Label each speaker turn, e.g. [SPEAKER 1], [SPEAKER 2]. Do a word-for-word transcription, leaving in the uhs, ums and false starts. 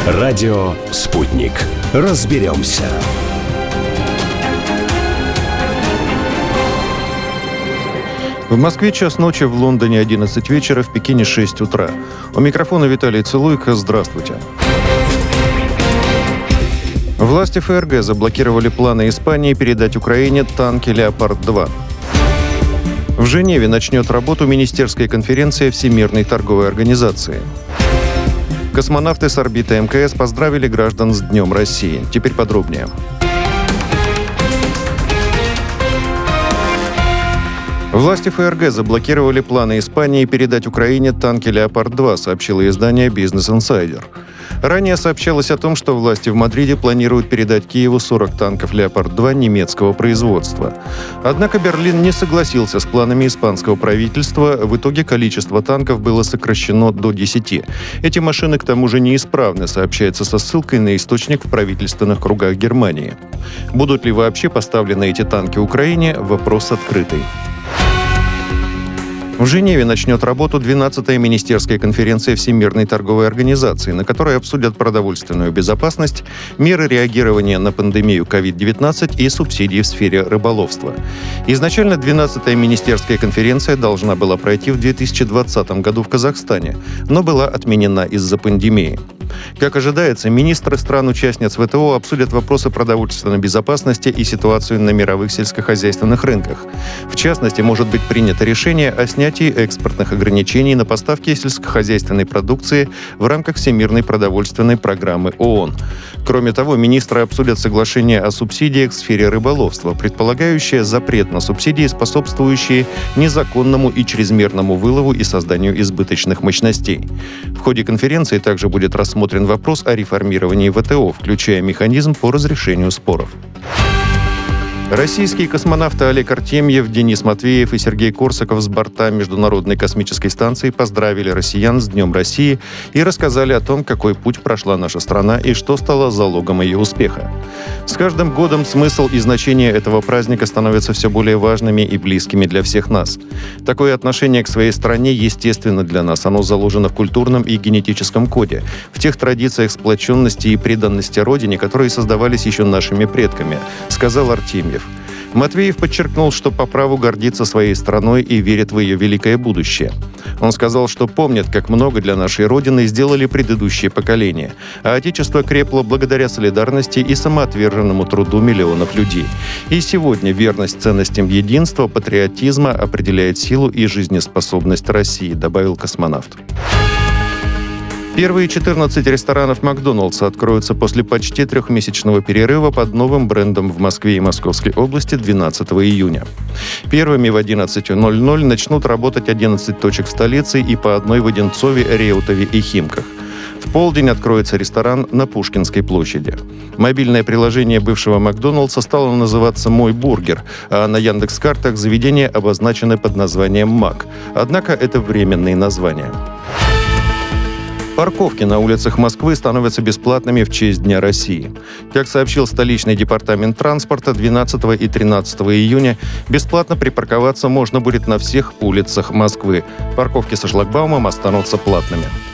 [SPEAKER 1] Радио «Спутник». Разберемся.
[SPEAKER 2] В Москве час ночи, в Лондоне одиннадцать вечера, в Пекине шесть утра. У микрофона Виталий Целуйко. Здравствуйте. Власти ФРГ заблокировали планы Испании передать Украине танки «Леопард-два». В Женеве начнет работу министерская конференция Всемирной торговой организации. Космонавты с орбиты МКС поздравили граждан с Днем России. Теперь подробнее. Власти ФРГ заблокировали планы Испании передать Украине танки «Леопард-два», сообщило издание «Бизнес Инсайдер». Ранее сообщалось о том, что власти в Мадриде планируют передать Киеву сорок танков «Леопард-два» немецкого производства. Однако Берлин не согласился с планами испанского правительства. В итоге количество танков было сокращено до десяти. Эти машины, к тому же, неисправны, сообщается со ссылкой на источник в правительственных кругах Германии. Будут ли вообще поставлены эти танки Украине – вопрос открытый. В Женеве начнет работу двенадцатая министерская конференция Всемирной торговой организации, на которой обсудят продовольственную безопасность, меры реагирования на пандемию ковид девятнадцать и субсидии в сфере рыболовства. Изначально двенадцатая министерская конференция должна была пройти в две тысячи двадцатом году в Казахстане, но была отменена из-за пандемии. Как ожидается, министры стран-участниц ВТО обсудят вопросы продовольственной безопасности и ситуацию на мировых сельскохозяйственных рынках. В частности, может быть принято решение о снятии экспортных ограничений на поставки сельскохозяйственной продукции в рамках Всемирной продовольственной программы ООН. Кроме того, министры обсудят соглашение о субсидиях в сфере рыболовства, предполагающее запрет на субсидии, способствующие незаконному и чрезмерному вылову и созданию избыточных мощностей. В ходе конференции также будет рассмотрен вопрос о реформировании ВТО, включая механизм по разрешению споров. Российские космонавты Олег Артемьев, Денис Матвеев и Сергей Корсаков с борта Международной космической станции поздравили россиян с Днем России и рассказали о том, какой путь прошла наша страна и что стало залогом ее успеха. С каждым годом смысл и значение этого праздника становятся все более важными и близкими для всех нас. Такое отношение к своей стране естественно для нас. Оно заложено в культурном и генетическом коде, в тех традициях сплоченности и преданности Родине, которые создавались еще нашими предками, сказал Артемьев. Матвеев подчеркнул, что по праву гордится своей страной и верит в ее великое будущее. Он сказал, что помнит, как много для нашей Родины сделали предыдущие поколения, а Отечество крепло благодаря солидарности и самоотверженному труду миллионов людей. И сегодня верность ценностям единства, патриотизма определяет силу и жизнеспособность России, добавил космонавт. Первые четырнадцать ресторанов «Макдоналдса» откроются после почти трехмесячного перерыва под новым брендом в Москве и Московской области двенадцатого июня. Первыми в одиннадцать ноль ноль начнут работать одиннадцать точек в столице и по одной в Одинцове, Реутове и Химках. В полдень откроется ресторан на Пушкинской площади. Мобильное приложение бывшего «Макдоналдса» стало называться «Мой бургер», а на Яндекс.Картах заведение обозначено под названием «Мак». Однако это временные названия. Парковки на улицах Москвы становятся бесплатными в честь Дня России. Как сообщил столичный департамент транспорта, двенадцатого и тринадцатого июня бесплатно припарковаться можно будет на всех улицах Москвы. Парковки со шлагбаумом останутся платными.